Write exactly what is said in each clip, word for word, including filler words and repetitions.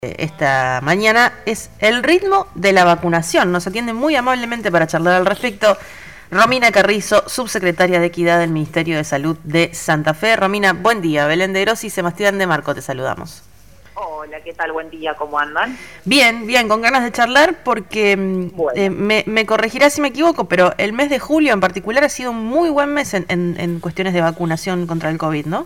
Esta mañana es el ritmo de la vacunación. Nos atiende muy amablemente para charlar al respecto Romina Carrizo, subsecretaria de Equidad del Ministerio de Salud de Santa Fe. Romina, buen día. Belén de Grossi y Sebastián de Marco, te saludamos. Hola, ¿qué tal? Buen día, ¿cómo andan? Bien, bien, con ganas de charlar porque bueno. eh, me, me corregirá si me equivoco, pero el mes de julio en particular ha sido un muy buen mes en, en, en cuestiones de vacunación contra el COVID, ¿no?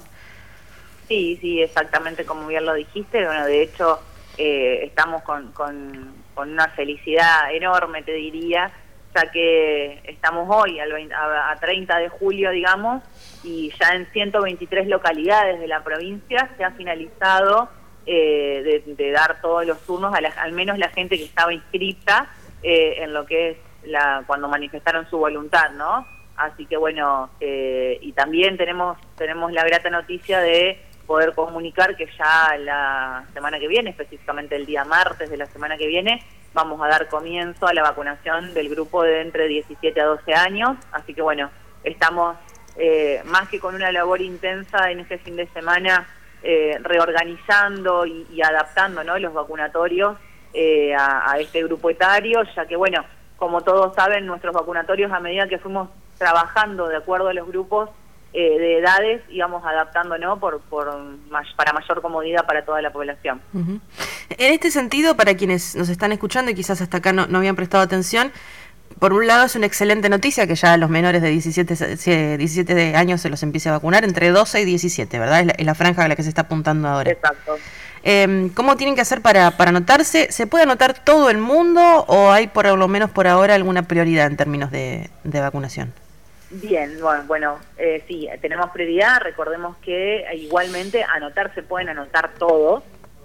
Sí, sí, exactamente como bien lo dijiste. Bueno, de hecho, eh, estamos con, con, con una felicidad enorme, te diría, ya que estamos hoy al veinte, a, a treinta de julio, digamos, y ya en ciento veintitrés localidades de la provincia se ha finalizado eh, de, de dar todos los turnos, a la, al menos la gente que estaba inscrita eh, en lo que es la cuando manifestaron su voluntad, ¿no? Así que bueno, eh, y también tenemos tenemos la grata noticia de poder comunicar que ya la semana que viene, específicamente el día martes de la semana que viene, vamos a dar comienzo a la vacunación del grupo de entre diecisiete a doce años. Así que bueno, estamos eh, más que con una labor intensa en este fin de semana, eh, reorganizando y, y adaptando, ¿no?, los vacunatorios eh, a, a este grupo etario, ya que bueno, como todos saben, nuestros vacunatorios, a medida que fuimos trabajando de acuerdo a los grupos eh, de edades, íbamos adaptando, ¿no?, por, por para mayor comodidad para toda la población. Uh-huh. En este sentido, para quienes nos están escuchando y quizás hasta acá no, no habían prestado atención, por un lado es una excelente noticia que ya a los menores de diecisiete años se los empiece a vacunar, entre doce y diecisiete, ¿verdad? Es la, es la franja a la que se está apuntando ahora. Exacto. Eh, ¿Cómo tienen que hacer para, para anotarse? ¿Se puede anotar todo el mundo o hay por lo menos por ahora alguna prioridad en términos de, de vacunación? Bien, bueno, bueno eh, sí, tenemos prioridad. Recordemos que igualmente anotarse pueden anotar todos.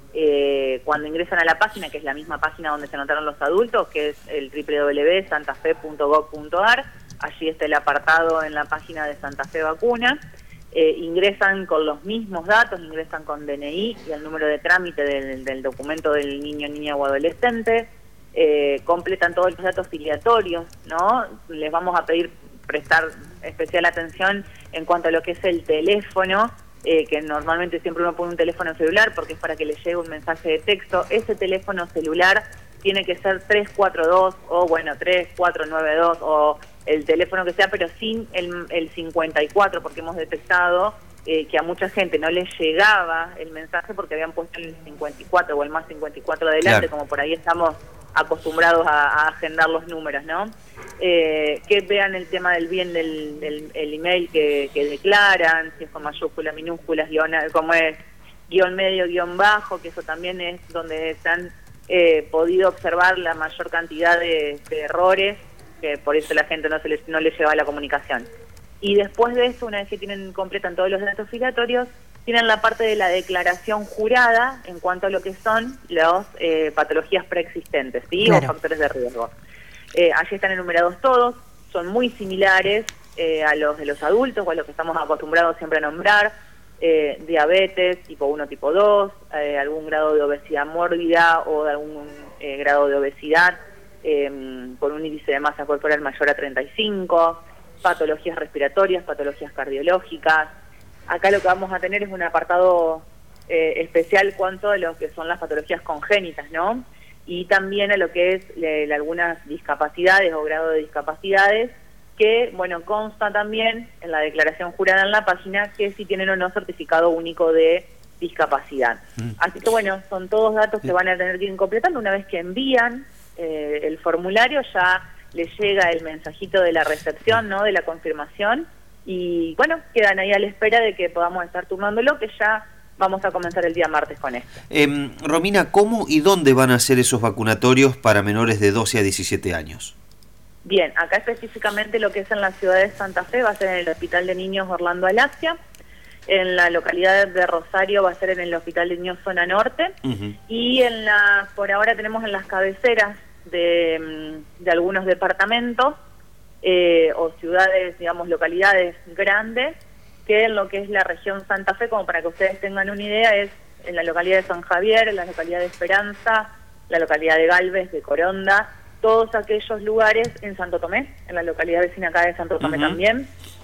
Eh, cuando ingresan a la página, que es la misma página donde se anotaron los adultos, que es el doble u doble u doble u punto santafe punto gov punto ar, allí está el apartado en la página de Santa Fe Vacuna. Eh, ingresan con los mismos datos, ingresan con D N I y el número de trámite del, del documento del niño, niña o adolescente, eh, completan todos los datos filiatorios, ¿no? Les vamos a pedir prestar especial atención en cuanto a lo que es el teléfono, eh, que normalmente siempre uno pone un teléfono celular porque es para que le llegue un mensaje de texto. Ese teléfono celular tiene que ser tres cuatro dos o bueno, tres cuatro nueve dos o el teléfono que sea, pero sin el, el cincuenta y cuatro, porque hemos detectado eh, que a mucha gente no les llegaba el mensaje porque habían puesto el cincuenta y cuatro o el más cincuenta y cuatro adelante, claro, como por ahí estamos acostumbrados a, a agendar los números, ¿no? Eh, que vean el tema del bien del, del el email que, que declaran, si es con mayúsculas, minúsculas, guión, como es guión medio, guión bajo, que eso también es donde se han eh, podido observar la mayor cantidad de, de errores, que por eso la gente no se les, no les lleva la comunicación. Y después de eso, una vez que tienen completan todos los datos filiatorios, tienen la parte de la declaración jurada en cuanto a lo que son las eh, patologías preexistentes, ¿sí? Claro. O factores de riesgo. Eh, allí están enumerados todos, son muy similares eh, a los de los adultos o a los que estamos acostumbrados siempre a nombrar: eh, diabetes tipo uno, tipo dos, eh, algún grado de obesidad mórbida o de algún eh, grado de obesidad eh, con un índice de masa corporal mayor a treinta y cinco, patologías respiratorias, patologías cardiológicas. Acá lo que vamos a tener es un apartado eh, especial cuanto a lo que son las patologías congénitas, ¿no? Y también a lo que es le, algunas discapacidades o grado de discapacidades, que, bueno, consta también en la declaración jurada en la página que si tienen o no certificado único de discapacidad. Mm. Así que, bueno, son todos datos que van a tener que ir completando. Una vez que envían eh, el formulario, ya les llega el mensajito de la recepción, ¿no?, de la confirmación, y bueno, quedan ahí a la espera de que podamos estar turnándolo, que ya vamos a comenzar el día martes con esto. Eh, Romina, ¿cómo y dónde van a ser esos vacunatorios para menores de doce a diecisiete años? Bien, acá específicamente lo que es en la ciudad de Santa Fe va a ser en el Hospital de Niños Orlando Alasia, en la localidad de Rosario va a ser en el Hospital de Niños Zona Norte, uh-huh. Y en la, por ahora tenemos en las cabeceras de, de algunos departamentos eh, o ciudades, digamos, localidades grandes, que en lo que es la región Santa Fe, como para que ustedes tengan una idea, es en la localidad de San Javier, en la localidad de Esperanza, la localidad de Galvez, de Coronda, todos aquellos lugares en Santo Tomé, en la localidad vecina acá de Santo Tomé, uh-huh. también.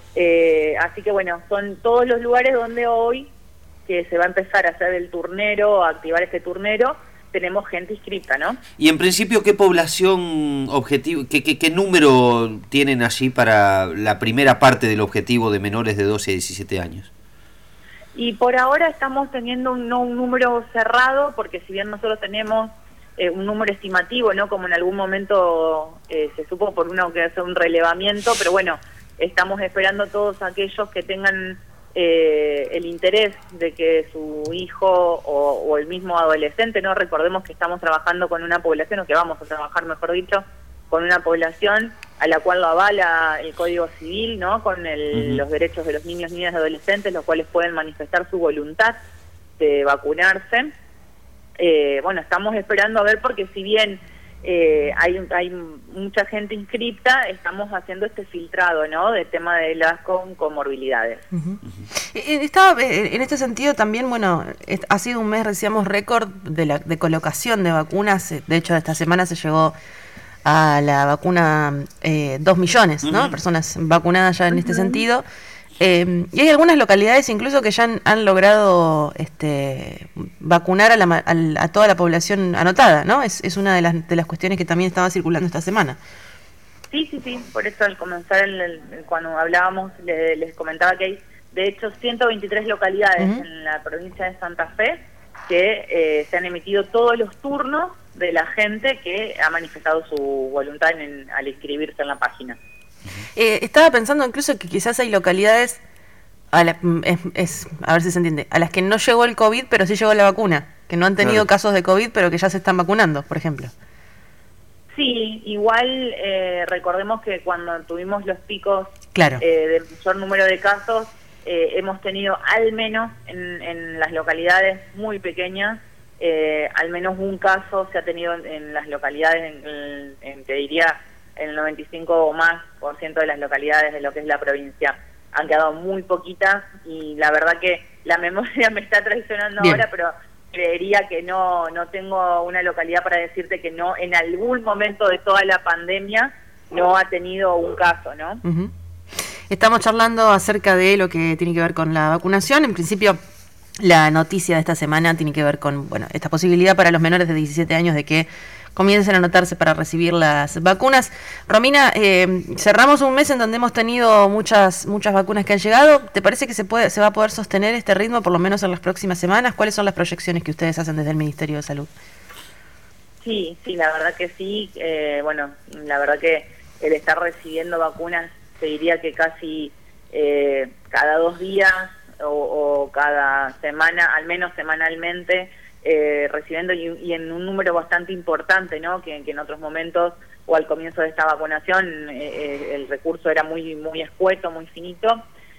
Eh, así que bueno, son todos los lugares donde hoy que se va a empezar a hacer el turnero, a activar este turnero, tenemos gente inscripta, ¿no? Y en principio, ¿qué población objetivo, qué, qué, qué número tienen allí para la primera parte del objetivo de menores de doce a diecisiete años? Y por ahora estamos teniendo un, no un número cerrado, porque si bien nosotros tenemos eh, un número estimativo, ¿no? Como en algún momento eh, se supo por uno que hace un relevamiento, pero bueno, estamos esperando todos aquellos que tengan eh, el interés de que su hijo o, o el mismo adolescente, ¿no? Recordemos que estamos trabajando con una población, o que vamos a trabajar, mejor dicho, con una población a la cual lo avala el Código Civil, ¿no? Con el, uh-huh. los derechos de los niños, niñas y adolescentes, los cuales pueden manifestar su voluntad de vacunarse. Eh, bueno, estamos esperando a ver, porque si bien eh, hay, hay mucha gente inscripta, estamos haciendo este filtrado, ¿no? Del tema de las con comorbilidades. Uh-huh. Estaba, en este sentido también, bueno, ha sido un mes, decíamos, récord de, la, de colocación de vacunas. De hecho, esta semana se llegó a la vacuna eh, dos millones, ¿no? Uh-huh. Personas vacunadas ya en uh-huh. este sentido. Eh, y hay algunas localidades incluso que ya han, han logrado este, vacunar a, la, a, a toda la población anotada, ¿no? Es, es una de las, de las cuestiones que también estaba circulando esta semana. Sí, sí, sí. Por eso al comenzar, el, el, cuando hablábamos, le, les comentaba que hay, de hecho, ciento veintitrés localidades uh-huh. en la provincia de Santa Fe que eh, se han emitido todos los turnos de la gente que ha manifestado su voluntad en, al inscribirse en la página. Eh, estaba pensando incluso que quizás hay localidades, a, la, es, es, a ver si se entiende, a las que no llegó el COVID, pero sí llegó la vacuna, que no han tenido claro. casos de COVID, pero que ya se están vacunando, por ejemplo. Sí, igual eh, recordemos que cuando tuvimos los picos claro. eh, del mayor número de casos, eh, hemos tenido al menos en, en las localidades muy pequeñas, eh, al menos un caso se ha tenido en, en las localidades, en, en, en, te diría, el noventa y cinco o más por ciento de las localidades de lo que es la provincia. Han quedado muy poquitas y la verdad que la memoria me está traicionando Bien. ahora, pero creería que no no tengo una localidad para decirte que no, en algún momento de toda la pandemia no ha tenido un caso, ¿no? Uh-huh. Estamos charlando acerca de lo que tiene que ver con la vacunación. En principio, la noticia de esta semana tiene que ver con, bueno, esta posibilidad para los menores de diecisiete años de que comiencen a anotarse para recibir las vacunas. Romina, eh, cerramos un mes en donde hemos tenido muchas muchas vacunas que han llegado. ¿Te parece que se puede se va a poder sostener este ritmo por lo menos en las próximas semanas? ¿Cuáles son las proyecciones que ustedes hacen desde el Ministerio de Salud? Sí, sí, la verdad que sí. Eh, bueno, la verdad que el estar recibiendo vacunas, te diría que casi eh, cada dos días o, o cada semana, al menos semanalmente, Eh, recibiendo y, y en un número bastante importante, ¿no? Que, que en otros momentos o al comienzo de esta vacunación eh, el recurso era muy muy escueto, muy finito.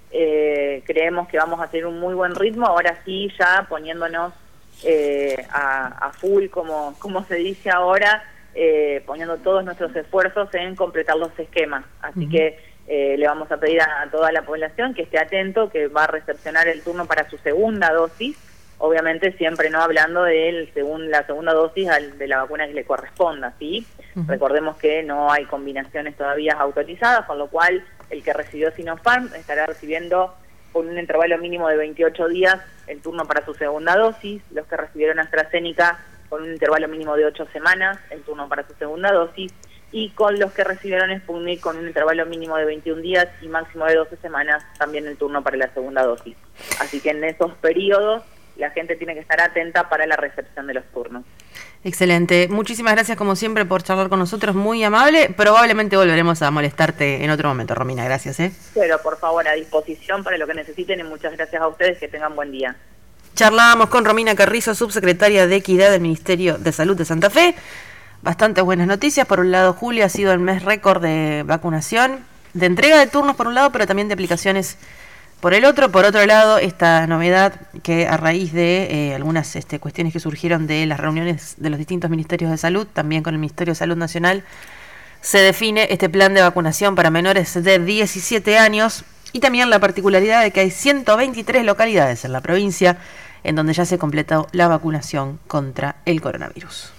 Eh, creemos que vamos a tener un muy buen ritmo, ahora sí ya poniéndonos eh, a, a full, como, como se dice ahora, eh, poniendo todos nuestros esfuerzos en completar los esquemas. Así uh-huh. que eh, le vamos a pedir a, a toda la población que esté atento, que va a recepcionar el turno para su segunda dosis. Obviamente siempre no hablando de el segun, la segunda dosis al, de la vacuna que le corresponda, ¿sí? Uh-huh. Recordemos que no hay combinaciones todavía autorizadas, con lo cual el que recibió Sinopharm estará recibiendo con un intervalo mínimo de veintiocho días el turno para su segunda dosis, los que recibieron AstraZeneca con un intervalo mínimo de ocho semanas el turno para su segunda dosis, y con los que recibieron Sputnik con un intervalo mínimo de veintiún días y máximo de doce semanas también el turno para la segunda dosis. Así que en esos periodos la gente tiene que estar atenta para la recepción de los turnos. Excelente. Muchísimas gracias como siempre por charlar con nosotros, muy amable. Probablemente volveremos a molestarte en otro momento, Romina. Gracias. ¿eh? Pero por favor, a disposición para lo que necesiten y muchas gracias a ustedes. Que tengan buen día. Charlábamos con Romina Carrizo, subsecretaria de Equidad del Ministerio de Salud de Santa Fe. Bastantes buenas noticias. Por un lado, julio ha sido el mes récord de vacunación, de entrega de turnos por un lado, pero también de aplicaciones por el otro. Por otro lado, esta novedad que a raíz de eh, algunas este, cuestiones que surgieron de las reuniones de los distintos ministerios de salud, también con el Ministerio de Salud Nacional, se define este plan de vacunación para menores de diecisiete años y también la particularidad de que hay ciento veintitrés localidades en la provincia en donde ya se completó la vacunación contra el coronavirus.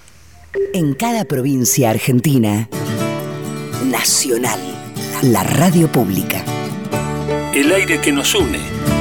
En cada provincia argentina, Nacional, la radio pública. El aire que nos une.